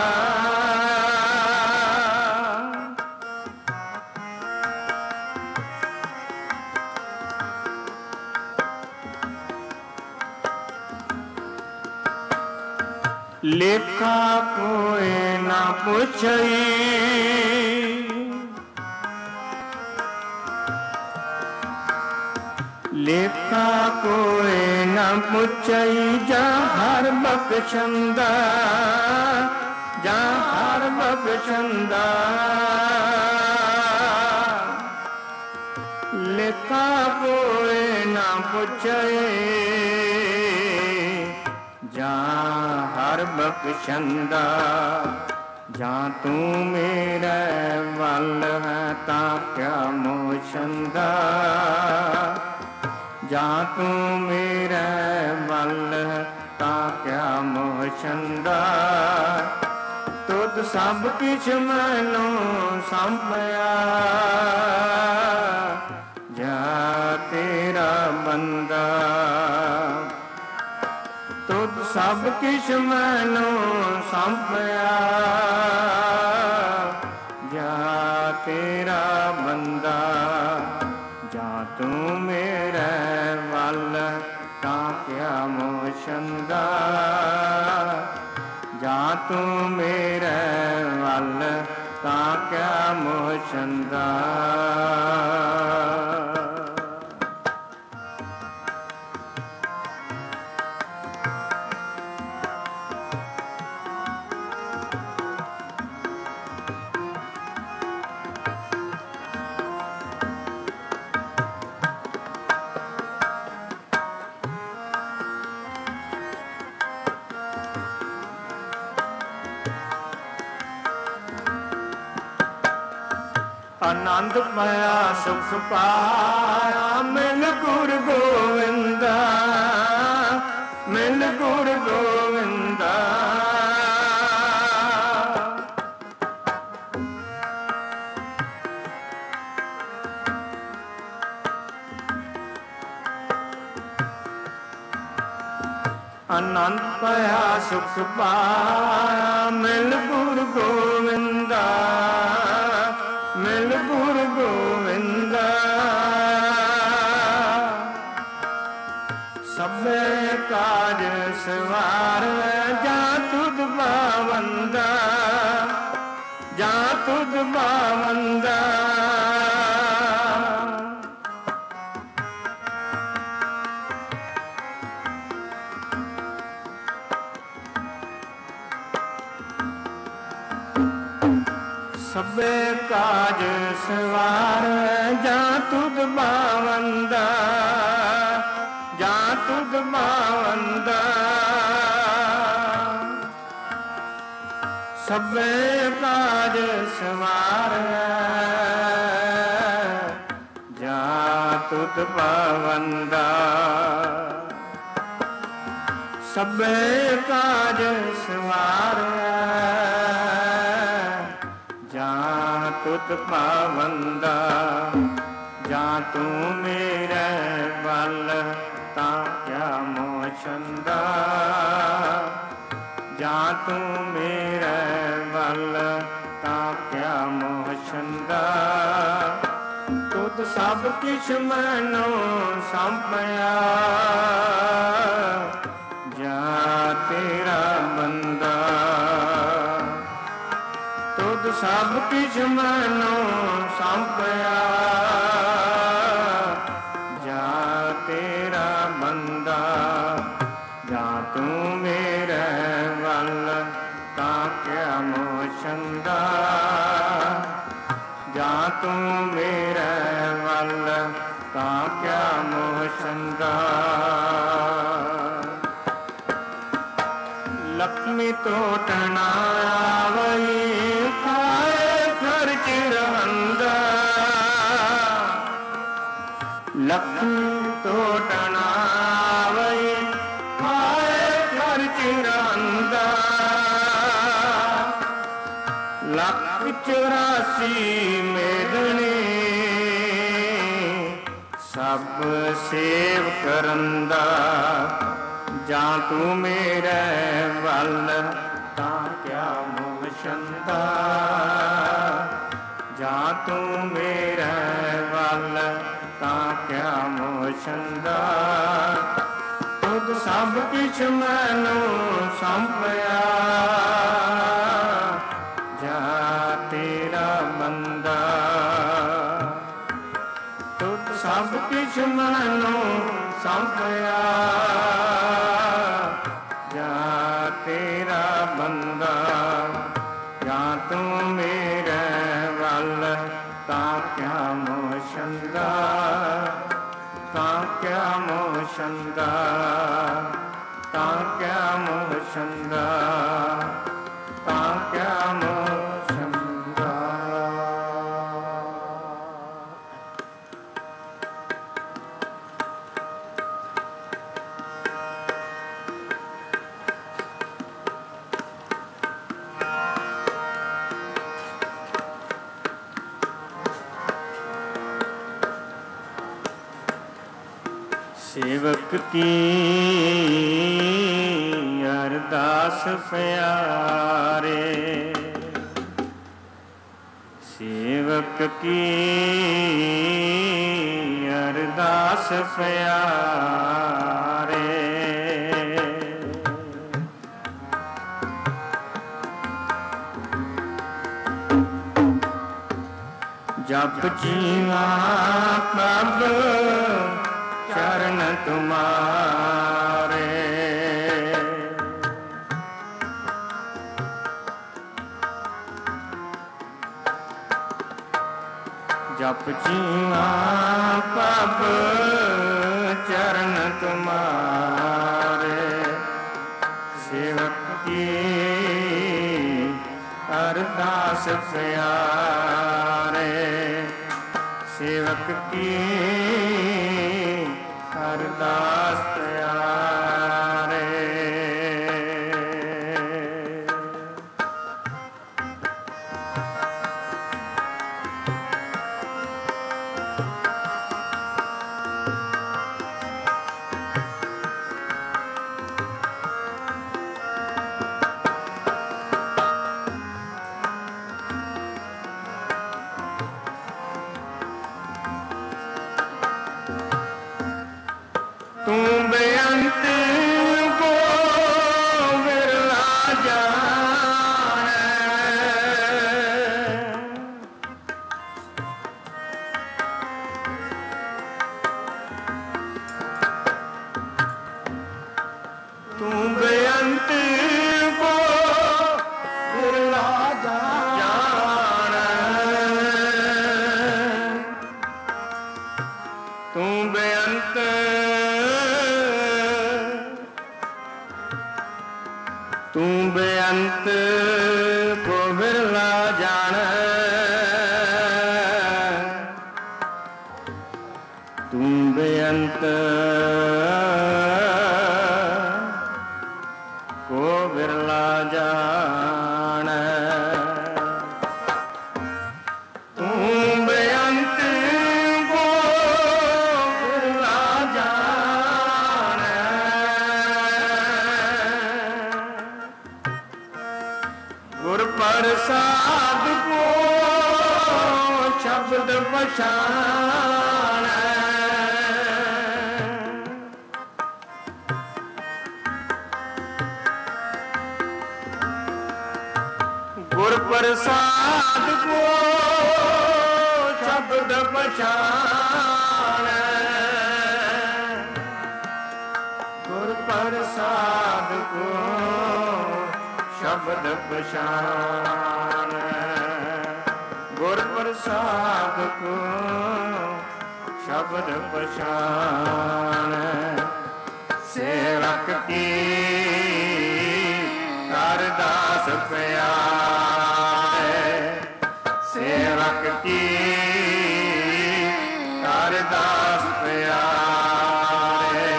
लेखा कोई ना पूछई लेखा कोई न पुछई जा हर बख्शंदा जा हर बख्शंदा लेखा कोई न पुछई जा हर बख्शंदा जा तू मेरे वल है तां क्या मोशंदा जा तू मेरे वल तां क्या मोशंदा तुद सब किछ मैनू सौंपिया जा तेरा बंदा तुद सब किछ मैनू सौंपिया जा तेरा बंदा जा तू मेरे वल तां क्या मोशंदा जा तू मेरे वल तां क्या मोशंदा ਆਨੰਦ ਪਾਇਆ ਸੁਖ ਪਾਇਆ ਮਿਲ ਗੁਰ ਗੋਵਿੰਦਾ, ਮਿਲ ਗੁਰ ਗੋਵਿੰਦਾ। ਆਨੰਦ ਪਾਇਆ ਸੁਖ ਪਾਇਆ ਮਿਲ ਗੁਰ ਗੋਵਿੰਦਾ, ਮਿਲ ਗੁਰ ਗੋਵਿੰਦਾ। ਸਭੇ ਕਾਜ ਸਵਾਰ ਜਾ ਤੁਧ ਪਾਵੰਦਾ, ਜਾ ਤੁਧ ਪਾਵੰਦਾ। ਸਭੇ ਕਾਜ ਸਵਾਰ ਜਾ ਤੁਧ ਪਾਵੰਦਾ, ਜਾ ਤੁਧ ਪਾਵੰਦਾ। ਸਭੇ ਕਾਜ ਸਵਾਰ ਜਾ ਤੁਧ ਪਾਵੰਦਾ। ਸਭੇ ਕਾਜ ਸਵਾਰ ਜਾ ਤੁਧ ਪਾਵੰਦਾ। ਜਾਂ ਤੂੰ ਮੇਰੇ ਵੱਲ ਤਾਂ ਕਿਆ ਮੋਹ ਛੰਦਾ, ਜਾਂ ਤੂੰ ਮੇਰੇ ਵੱਲ ਤਾਂ ਕਿਆ ਮੋਹ ਛੰਦਾ। ਤੁਧ ਸਭ ਕਿਛ ਮੈਨੂੰ ਸੰਪਿਆ, ਜਾਂ ਤੇਰਾ ਬੰਦਾ। ਤੁਧ ਸਭ ਕਿਛ ਮੈਨੂੰ ਸੰਪਿਆ, ਜਾਂ ਤੇਰਾ ਬੰਦਾ। ਜਾਂ ਤੂੰ ਮੇਰੇ ਵੱਲ ਤਾਂ ਕਿਆ ਮੋਹ ਛੰਦਾ, ਜਾਂ ਤੂੰ ਮੇਰੇ ਵੱਲ ਤਾਂ ਕਿਆ ਮੋਹ ਛੰਦਾ। ਲక్ష్ਮੀ ਟੋਟਣਾ ਆਵਈ ਖਾਏ ਖਰਚ ਰਹੰਦਾ, ਲక్ష్ਮੀ ਟੋਟਣਾ ਆਵਈ ਖਾਏ ਖਰਚ ਰਹੰਦਾ। ਲੱਖ ਚੁਰਾਸੀ ਮੇਦਨੀ ਸਭ ਸੇਵ ਕਰੰਦਾ। ਜਾਂ ਤੂੰ ਮੇਰੇ ਵੱਲ ਤਾਂ ਕਿਆ ਮੋਹ ਛੰਦਾ, ਜਾਂ ਤੂੰ ਮੇਰੇ ਵੱਲ ਤਾਂ ਕਿਆ ਮੋਹ ਛੰਦਾ। ਤੁਧ ਸਭ ਕਿਛ ਮੈਨੂੰ ਸੰਪਿਆ, ਜਾਂ ਤੇਰਾ ਬੰਦਾ। ਤੁਧ ਸਭ ਕਿਛ ਮੈਨੂੰ ਸੰਪਿਆ, ਜਾਂ ਤੇਰਾ ਬੰਦਾ। ਜਾਂ ਤੂੰ ਮੇਰੇ ਵੱਲ ਤਾਂ ਕਿਆ ਮੋਹ ਛੰਦਾ, ਤਾਂ ਕਿਆ ਮੋਹ ਛੰਦਾ, ਤਾਂ ਕਿਆ ਮੋਹ ਛੰਦਾ, ਤਾਂ ਕਿਆ ਮੋਹ ਛੰਦਾ। ਸੇਵਕ ਕੀ ਅਰਦਾਸ ਪਿਆਰੇ, ਸੇਵਕ ਕੀ ਅਰਦਾਸ ਪਿਆਰੇ। ਜਪ ਜੀਵਾ ਪ੍ਰਭ ਚਰਨ ਤੁਮਾਰੇ, ਜਪ ਜੀਵਾ ਪ੍ਰਭ ਚਰਨ ਤੁਮਾਰੇ। ਸੇਵਕ ਕੀ ਅਰਦਾਸ ਪਿਆਰੇ, सेवक की अरदास प्यारे। तू बेअंत को विरला जाने, तू बेअंत को विरला जाने, तू बेअंत तू बेअंत को विरला जाने, तू बेअंत को विरला जाने, तू बेअंत को विरला जाने, गुर प्रसाद को शब्द पछाने, गुर प्रसाद को शब्द पछाने, गुर प्रसाद को शब्द पछान, गुर प्रसाद को शब्द पछान। सेवक की अरदास प्यारे, सेवक की अरदास प्यारे।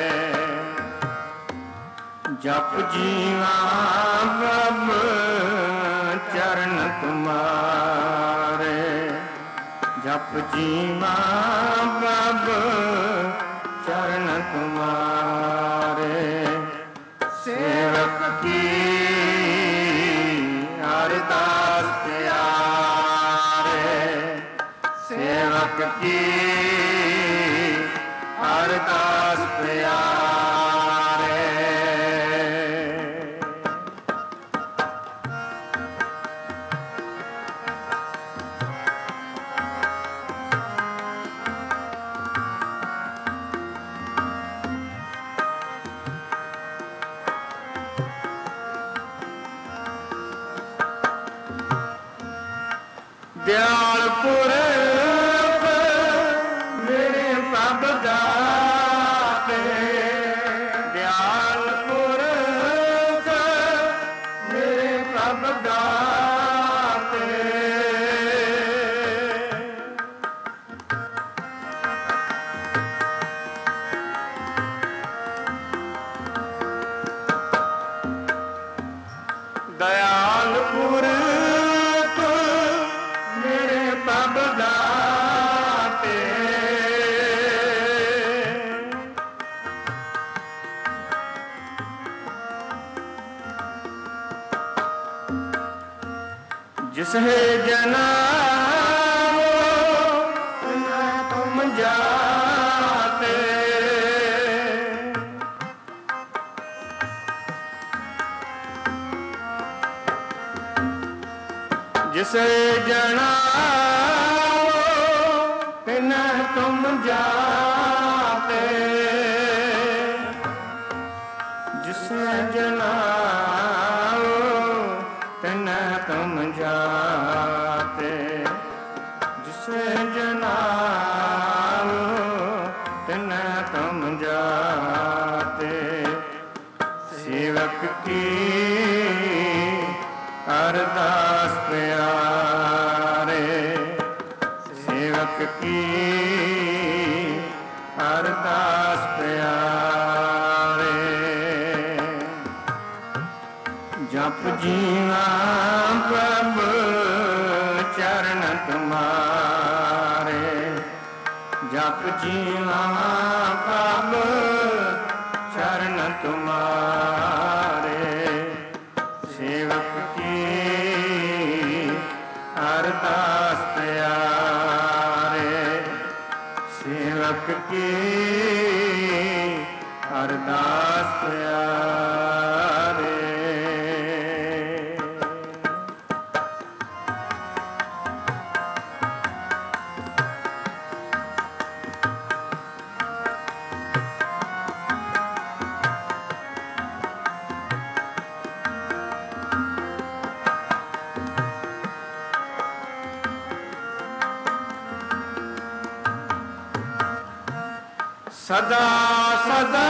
जप जीवा प्रभु चरण तुम्हारे, जप जीवा प्रभु चरण तुम्हारे। सेवक की अरदास प्यारे, सेवक की अरदास प्यारे। दयालपुर मेरे प्रभ दाते, दयालपुर मेरे प्रभ दाते। दयालपुर प्रभ दाते, जिसे जनाओ तुम जाते, जिसे जनाओ तिन्हें तुम जाते, जिसे जनाओ तिन्हें तुम जाते, जिसे जनाओ तिन्हें तुम जाते। सेवक की अरदास प्यारे, सेवक की जीवा प्रभु चरण तुम्हारे, जप जीवा प्रभु चरण तुम्हारे। सेवक की अरदास प्यारे, सेवक की अरदास प्यारे। सदा सदा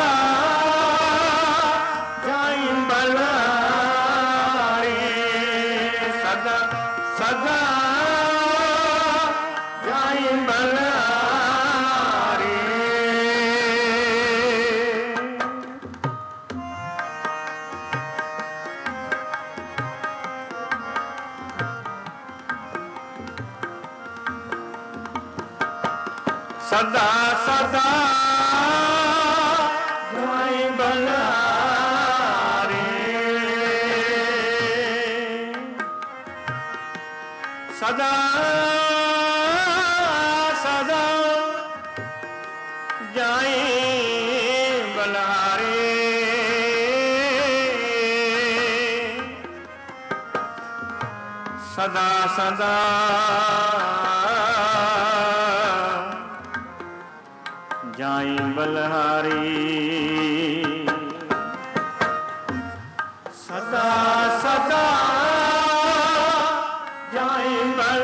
जाई बलारी, सदा सदा जाई बलारी। सदा सदा सदा सदा जाए बलारे, सदा सदा जाए बलहारी। सदा सदा जाए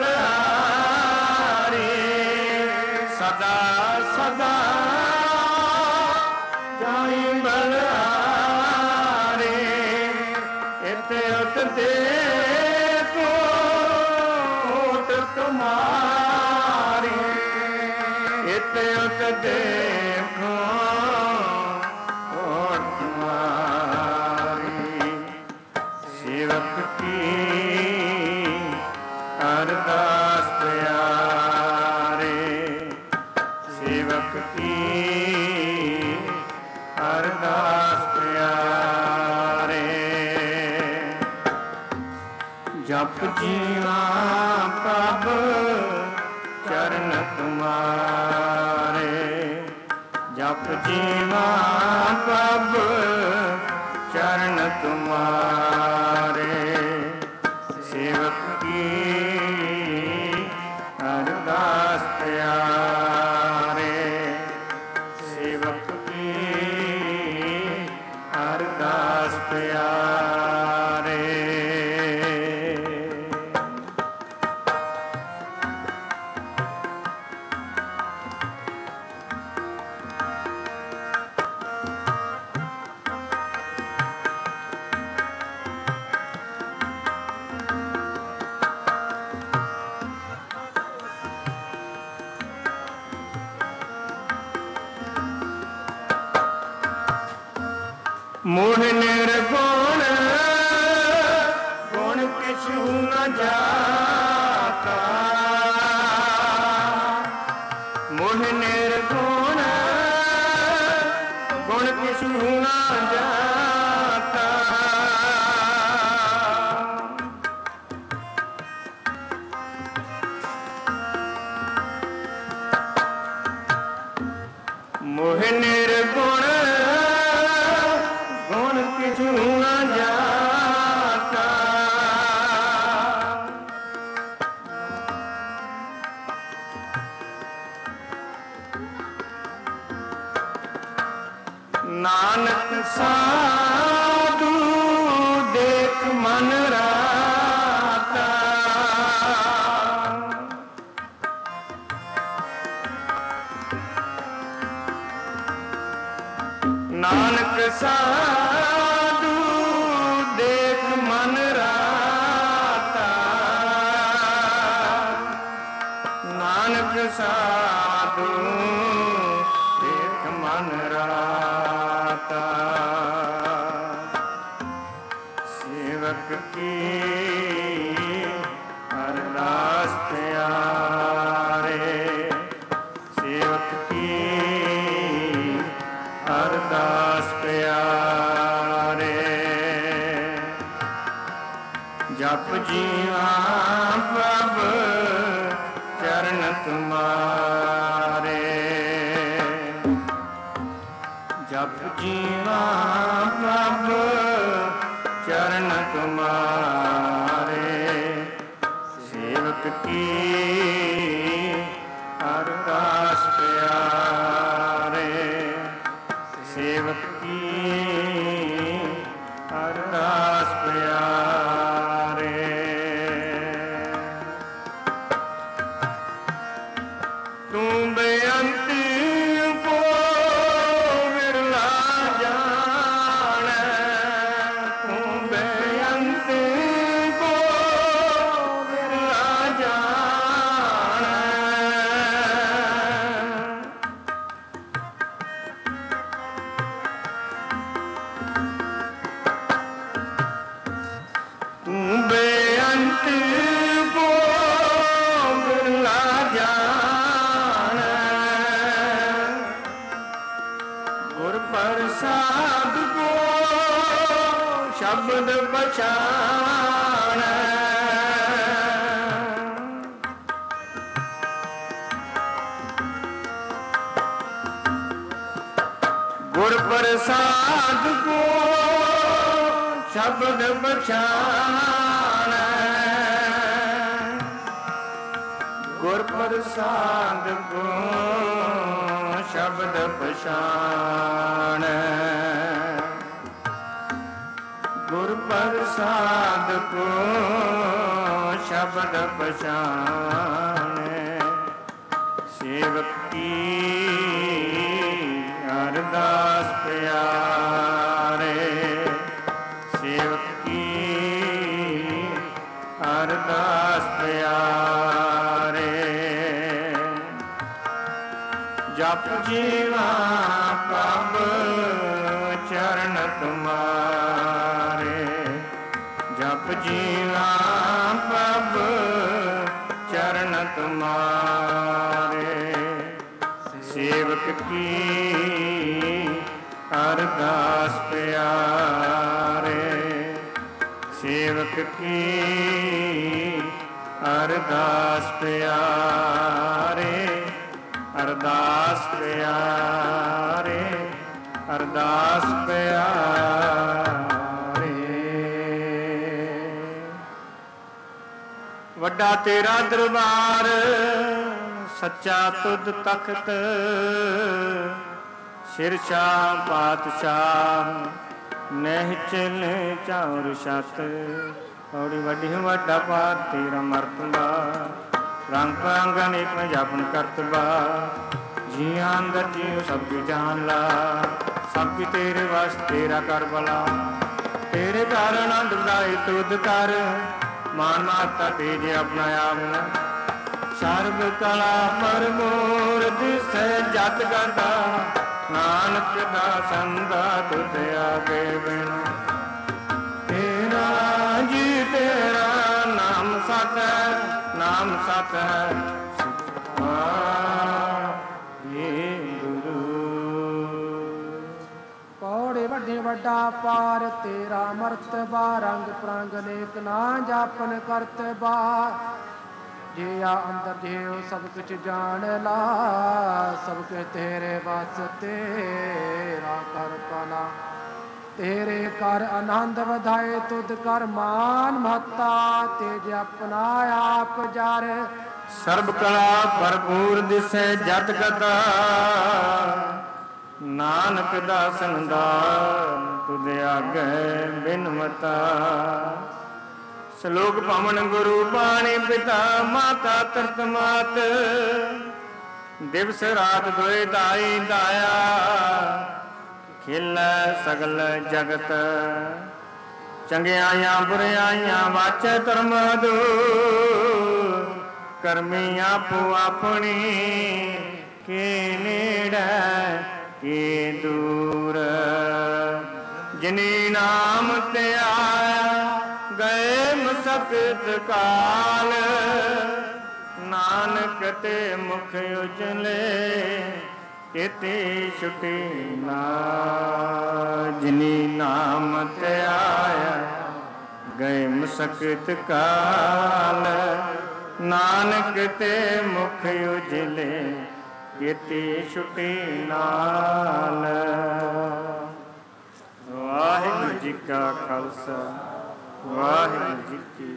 बलहारी, सदा सदा जाए बलहारी। इते उत देखो ओट तुम्हारी, इते उत देखो ओट तुम्हारी। सेवक की अरदास प्यारे, सेवक की अरदास प्यारे। जप जीवा प्रभु चरण तुम्हारे, जप जीवा प्रभु चरण तुम्हारे। सेवक की अरदास प्यारे, सेवक की अरदास प्यारे। मोह निर्गुण गुण किछु न जाता, मोह निर्गुण गुण किछु न जाता। मोह निर्गुण गुण किछु न जाता। नानक साधु देख मन राता, नानक साधु देख मन राता, नानक साधु देख मन राता। सेवक की अरदास प्यारे, सेवक की अरदास प्यारे। जप जीवा प्रभ चरण तुम्हारे, जप जीवा प्रभ चरण तुम्हारे, सेवक की अरदास प्यारे, सेवक की अरदास प्यारे। तू बेअंत को विरला जाने, तू बेअंत को विरला जाने, तू बेअंत को विरला जाने, गुर प्रसाद को शब्द पछाने, गुर प्रसाद को शब्द पछाने, गुर प्रसाद को शब्द पछाने, गुर प्रसाद को शब्द पछाने, सेवक की अरदास प्यारे, सेवक की अरदास प्यारे। जप जीवा प्रभ चरण तुम्हारे, जप जीवा प्रभ चरण तुम्हारे, सेवक की अरदास प्यारे, सेवक की अरदास प्यारे, अरदास प्यारे, अरदास प्यारे। वड्डा तेरा दरबार सच्चा तुद तख्त, सिरशाह पातशाह नहचल चाउर छत, औड़ी वड्डी वड्डा पार तेरा मरतबा, रंग पंग अनेक में जापन करतबा, जिया अंदर जियो सब की जान ला, सबकी तेरे वास तेरा कर भला, तेरे घर आनंद बधाई तुद कर, मान माता तेज अपना आप न, सर्व कला पर मोर दिसै जत गदा, नानक दा संगा तुझ आगे बिन, तेरा जी तेरा नाम सत है, नाम सत है ये गुरु। पौड़े वड्डे वड्डा पार तेरा मर्तबा, रंग प्रंग नेक ना जापन करतबा, जिया अंदर जियो सब कुछ जान ला, सब कुछ तेरे बस तेरा कर भला, तेरे कर आनंद वधाए तुद कर मान महता, तेज अपना आप जार, सर्ब कला भरपूर दिसै जत गदा, नानक दासन दान तुद आगे बिनमता, श्लोक पवन गुरु बाणी पिता माता तरत मात, दिवस रात दोए दाई दाया, खिल सगल जगत, चंगियाइयां बुरियाइयां वाचे धर्म दूर, करमी आपो अपनी के नेड़े के दूर, जिनी नाम ते आया ਗਏ ਮਸਕਤ ਕਾਲ, ਨਾਨਕ ਤੇ ਮੁਖ ਉਜਲੇ, ਕੀਤੀ ਛੁਟੀ ਨਾ ਜਿਨੀ ਨਾਮ ਤੇ ਆਇਆ। ਗਏ ਮਸਕਤ ਕਾਲ, ਨਾਨਕ ਤੇ ਮੁਖ ਉਜਲੇ, ਕੀਤੀ ਛੁਟੀ ਨਾਲ। ਵਾਹਿਗੁਰੂ ਜੀ ਕਾ ਖਾਲਸਾ, ਵਾਹਿਗੁਰੂ ਜੀ ਕੀ